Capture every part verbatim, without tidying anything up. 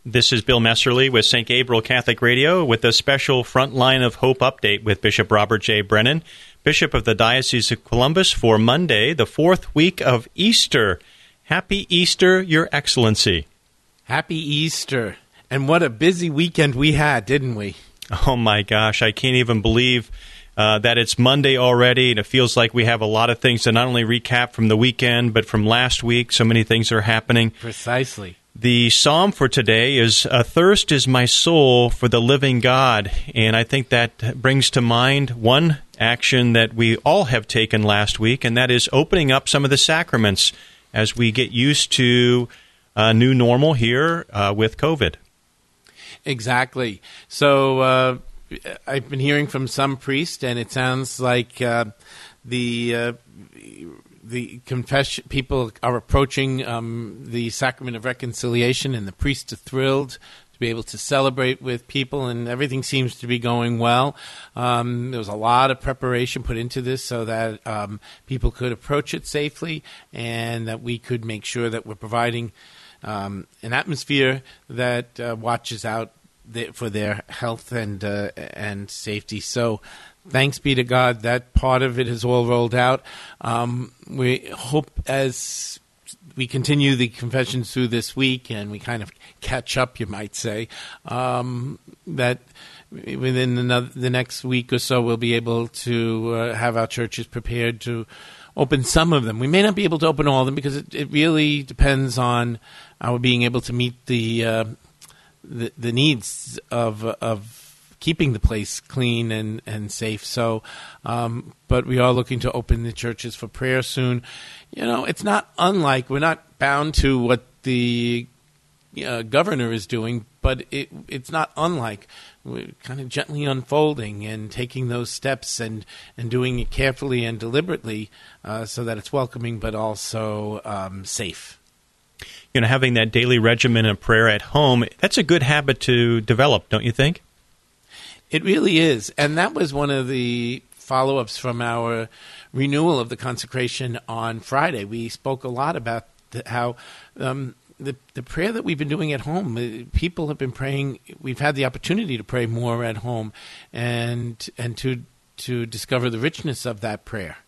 This is Bill Messerly with Saint Gabriel Catholic Radio with a special Frontline of Hope update with Bishop Robert J. Brennan, Bishop of the Diocese of Columbus, for Monday, the fourth week of Easter. Happy Easter, Your Excellency. Happy Easter. And what a busy weekend we had, didn't we? Oh my gosh, I can't even believe uh, that it's Monday already, and it feels like we have a lot of things to not only recap from the weekend, but from last week. So many things are happening. Precisely. The psalm for today is, "Athirst is my soul for the living God," and I think that brings to mind one action that we all have taken last week, and that is opening up some of the sacraments as we get used to a new normal here uh, with COVID. Exactly. So uh, I've been hearing from some priests, and it sounds like uh, the uh, the confession people are approaching um, the sacrament of reconciliation, and the priests are thrilled to be able to celebrate with people, and everything seems to be going well. Um, there was a lot of preparation put into this so that um, people could approach it safely, and that we could make sure that we're providing um, an atmosphere that uh, watches out th- for their health and uh, and safety. So thanks be to God that part of it is all rolled out. Um, we hope as we continue the confessions through this week and we kind of catch up, you might say, um, that within another, the next week or so we'll be able to uh, have our churches prepared to open some of them. We may not be able to open all of them because it, it really depends on our being able to meet the uh, the, the needs of of keeping the place clean and, and safe. So, um, but we are looking to open the churches for prayer soon. You know, it's not unlike, we're not bound to what the uh, governor is doing, but it it's not unlike. We're kind of gently unfolding and taking those steps and, and doing it carefully and deliberately uh, so that it's welcoming but also um, safe. You know, having that daily regimen of prayer at home, that's a good habit to develop, don't you think? It really is. And that was one of the follow-ups from our renewal of the consecration on Friday. We spoke a lot about the, how um, the, the prayer that we've been doing at home, uh, people have been praying, we've had the opportunity to pray more at home and and to to discover the richness of that prayer.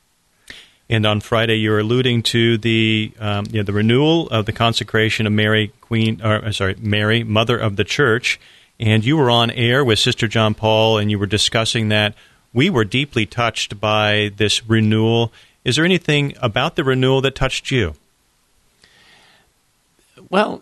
And on Friday, you're alluding to the um, you know, the renewal of the consecration of Mary, Queen, or sorry, Mary, Mother of the Church. And you were on air with Sister John Paul, and you were discussing that. We were deeply touched by this renewal. Is there anything about the renewal that touched you? Well,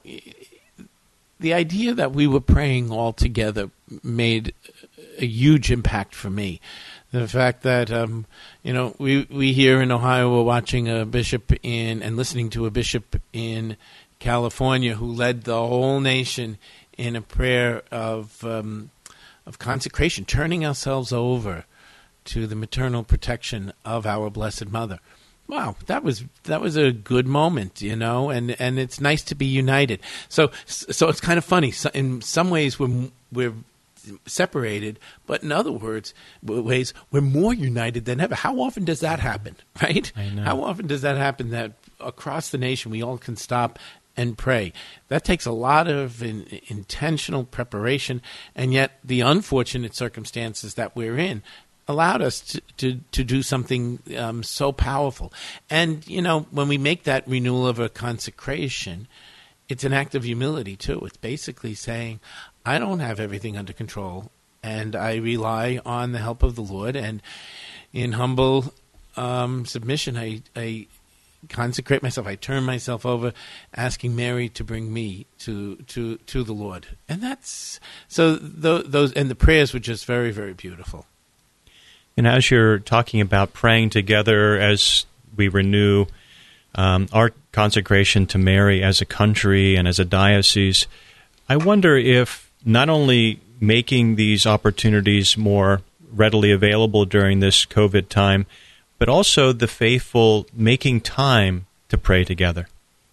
the idea that we were praying all together made a huge impact for me. The fact that, um, you know, we, we here in Ohio were watching a bishop in and listening to a bishop in California who led the whole nation in a prayer of um, of consecration, turning ourselves over to the maternal protection of our Blessed Mother. Wow, that was that was a good moment, you know, and, and it's nice to be united. So so it's kind of funny. So in some ways, we're we're separated, but in other words, ways we're more united than ever. How often does that happen, right? I know. How often does that happen that across the nation we all can stop and pray? That takes a lot of in, intentional preparation, and yet the unfortunate circumstances that we're in allowed us to, to, to do something um, so powerful. And, you know, when we make that renewal of a consecration, it's an act of humility, too. It's basically saying, I don't have everything under control, and I rely on the help of the Lord, and in humble um, submission, I, I consecrate myself. I turn myself over, asking Mary to bring me to to, to the Lord. And that's, so th- those, and the prayers were just very, very beautiful. And as you're talking about praying together as we renew um, our consecration to Mary as a country and as a diocese, I wonder if not only making these opportunities more readily available during this COVID time, but also the faithful making time to pray together.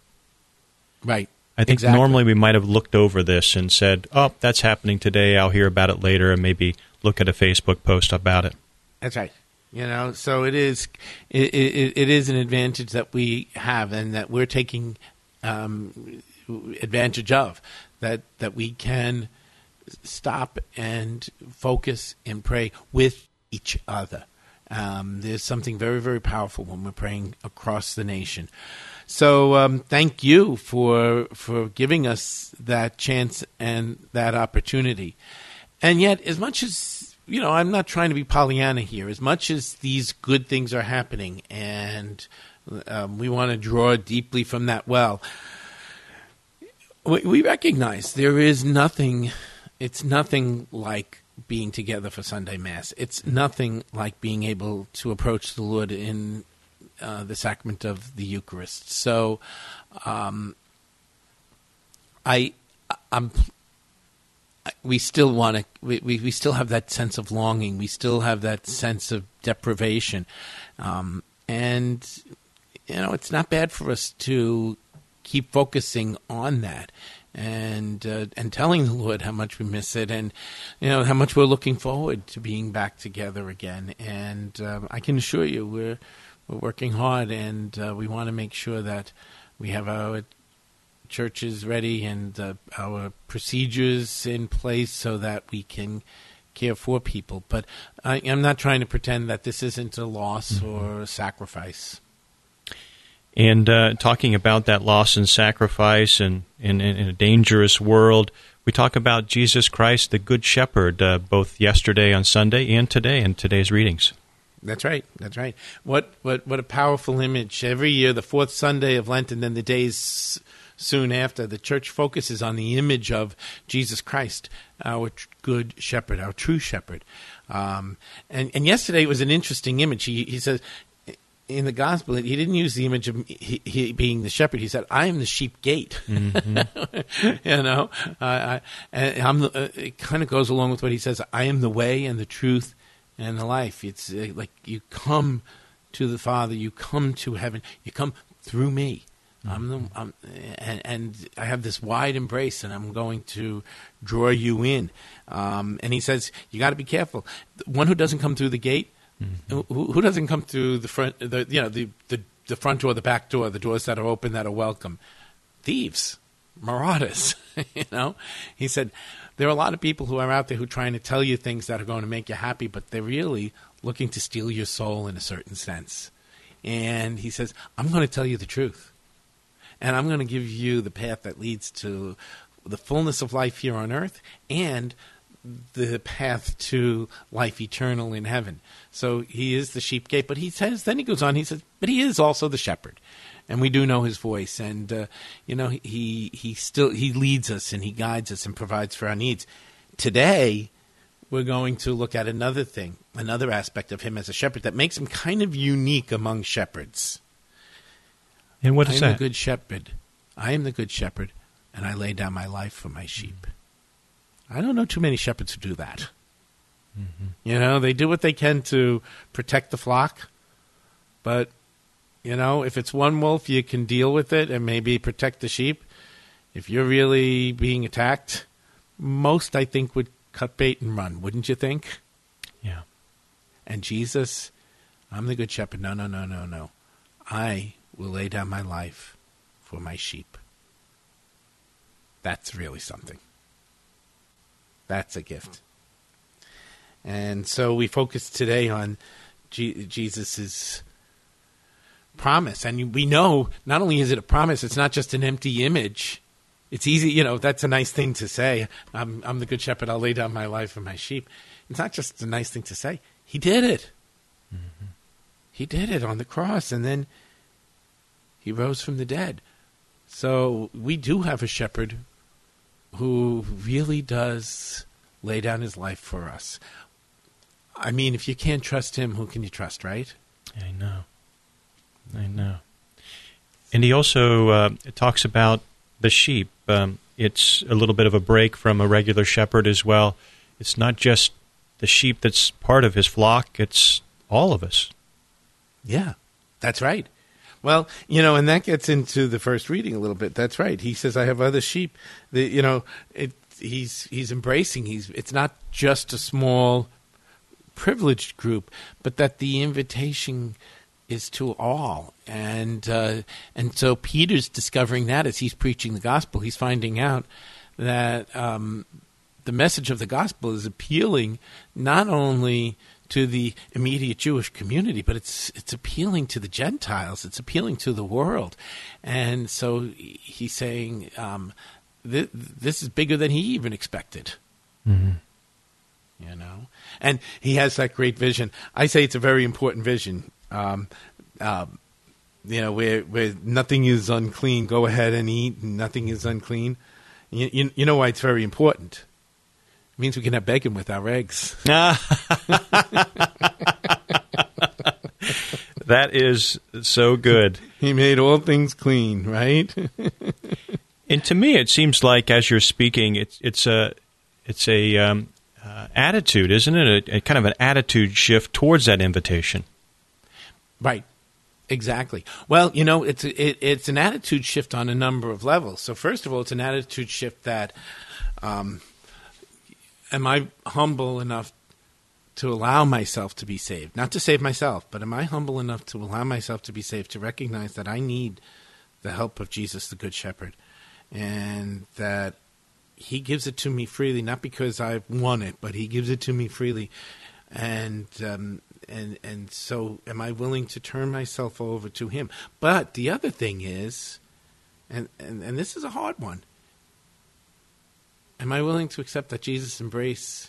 Right. I think exactly. Normally we might have looked over this and said, oh, that's happening today, I'll hear about it later, and maybe look at a Facebook post about it. That's right. You know, so it is it, it, it is an advantage that we have and that we're taking um, advantage of. that that we can stop and focus and pray with each other. Um, there's something very, very powerful when we're praying across the nation. So um, thank you for for giving us that chance and that opportunity. And yet, as much as, you know, I'm not trying to be Pollyanna here, as much as these good things are happening and um, we want to draw deeply from that well, we, we recognize there is nothing, it's nothing like being together for Sunday Mass. It's nothing like being able to approach the Lord in uh, the sacrament of the Eucharist. So um, I, I'm... we still want to, we, we, we still have that sense of longing. We still have that sense of deprivation. Um, and, you know, it's not bad for us to keep focusing on that and uh, and telling the Lord how much we miss it and, you know, how much we're looking forward to being back together again. And um, I can assure you we're, we're working hard, and uh, we want to make sure that we have our churches ready and uh, our procedures in place so that we can care for people. But I, I'm not trying to pretend that this isn't a loss mm-hmm. or a sacrifice. And uh, talking about that loss and sacrifice and in a dangerous world, we talk about Jesus Christ, the Good Shepherd, uh, both yesterday on Sunday and today in today's readings. That's right. That's right. What what what a powerful image. Every year, the fourth Sunday of Lent and then the days soon after, the church focuses on the image of Jesus Christ, our tr- good shepherd, our true shepherd. Um, and, and yesterday it was an interesting image. He, he says, in the gospel, he didn't use the image of he, he being the shepherd. He said, I am the sheep gate. Mm-hmm. you know, uh, I, and I'm the, uh, it kind of goes along with what he says, I am the way and the truth and the life. It's uh, like you come to the Father, you come to heaven, you come through me. I'm the, I'm, and, and I have this wide embrace, and I'm going to draw you in. Um, and he says, you got to be careful. One who doesn't come through the gate, mm-hmm. who, who doesn't come through the front, the, you know, the, the, the front door, the back door, the doors that are open, that are welcome. Thieves, marauders, you know. He said, there are a lot of people who are out there who are trying to tell you things that are going to make you happy, but they're really looking to steal your soul in a certain sense. And he says, I'm going to tell you the truth. And I'm going to give you the path that leads to the fullness of life here on earth and the path to life eternal in heaven. So he is the sheep gate. But he says, then he goes on, he says, but he is also the shepherd. And we do know his voice. And, uh, you know, he he still he leads us and he guides us and provides for our needs. Today, we're going to look at another thing, another aspect of him as a shepherd that makes him kind of unique among shepherds. And what is I am that? the good shepherd. I am the good shepherd, and I lay down my life for my sheep. I don't know too many shepherds who do that. Mm-hmm. You know, they do what they can to protect the flock, but, you know, if it's one wolf, you can deal with it and maybe protect the sheep. If you're really being attacked, most, I think, would cut bait and run, wouldn't you think? Yeah. And Jesus, I'm the good shepherd. No, no, no, no, no. I will lay down my life for my sheep. That's really something. That's a gift. And so we focus today on G- Jesus' promise. And we know not only is it a promise, it's not just an empty image. It's easy, you know, that's a nice thing to say. I'm, I'm the good shepherd. I'll lay down my life for my sheep. It's not just a nice thing to say. He did it. Mm-hmm. He did it on the cross. And then he rose from the dead. So we do have a shepherd who really does lay down his life for us. I mean, if you can't trust him, who can you trust, right? I know. I know. And he also uh, talks about the sheep. Um, it's a little bit of a break from a regular shepherd as well. It's not just the sheep that's part of his flock, it's all of us. Yeah, that's right. Well, you know, and that gets into the first reading a little bit. That's right. He says, I have other sheep. The, you know, it, he's he's embracing. He's It's not just a small privileged group, but that the invitation is to all. And uh, and so Peter's discovering that as he's preaching the gospel. He's finding out that um, the message of the gospel is appealing not only to the immediate Jewish community, but it's it's appealing to the Gentiles. It's appealing to the world. And so he's saying um, th- this is bigger than he even expected. Mm-hmm. You know? And he has that great vision. I say it's a very important vision. Um, um, you know, where where nothing is unclean, go ahead and eat, and nothing is unclean. You, you, you know why it's very important? It means we can have bacon with our eggs. That is so good. He made all things clean, right? And to me, it seems like as you're speaking, it's it's a it's a um, uh, attitude, isn't it? A, a kind of an attitude shift towards that invitation. Right. Exactly. Well, you know, it's it, it's an attitude shift on a number of levels. So first of all, it's an attitude shift that, um, am I humble enough to allow myself to be saved? Not to save myself, but am I humble enough to allow myself to be saved, to recognize that I need the help of Jesus, the Good Shepherd, and that he gives it to me freely, not because I've won it, but he gives it to me freely. And um, and and so am I willing to turn myself over to him? But the other thing is, and, and, and this is a hard one, am I willing to accept that Jesus' embrace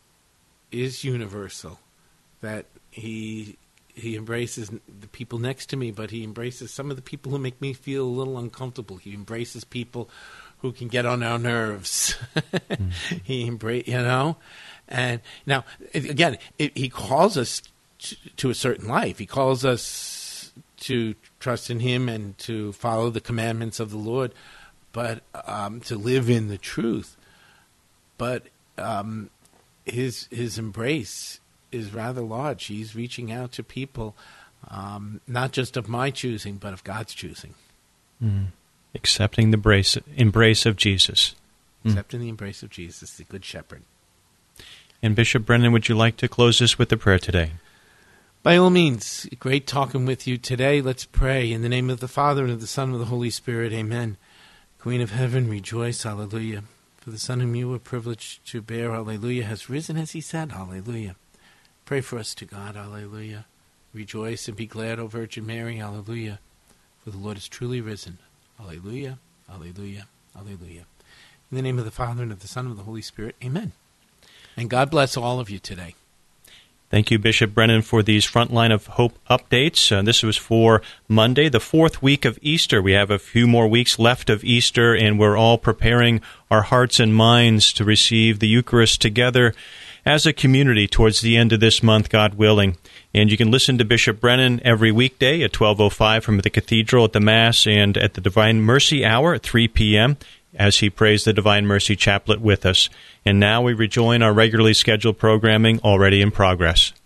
is universal, that he he embraces the people next to me, but he embraces some of the people who make me feel a little uncomfortable. He embraces people who can get on our nerves. mm. He embrace, you know, and now again, it, he calls us to, to a certain life. He calls us to trust in him and to follow the commandments of the Lord, but um, to live in the truth. But um, his his embrace is rather large. He's reaching out to people, um, not just of my choosing, but of God's choosing. Mm. Accepting the embrace, embrace of Jesus. Mm. Accepting the embrace of Jesus, the Good Shepherd. And Bishop Brennan, would you like to close us with a prayer today? By all means. Great talking with you today. Let's pray. In the name of the Father, and of the Son, and of the Holy Spirit. Amen. Queen of heaven, rejoice. Hallelujah. For the Son whom you were privileged to bear, hallelujah, has risen as he said, hallelujah. Pray for us to God, hallelujah. Rejoice and be glad, O Virgin Mary, hallelujah. For the Lord is truly risen, hallelujah, hallelujah, hallelujah. In the name of the Father, and of the Son, and of the Holy Spirit, amen. And God bless all of you today. Thank you, Bishop Brennan, for these Frontline of Hope updates. Uh, this was for Monday, the fourth week of Easter. We have a few more weeks left of Easter, and we're all preparing our hearts and minds to receive the Eucharist together as a community towards the end of this month, God willing. And you can listen to Bishop Brennan every weekday at twelve oh five from the Cathedral at the Mass and at the Divine Mercy Hour at three p.m. as he prays the Divine Mercy Chaplet with us. And now we rejoin our regularly scheduled programming already in progress.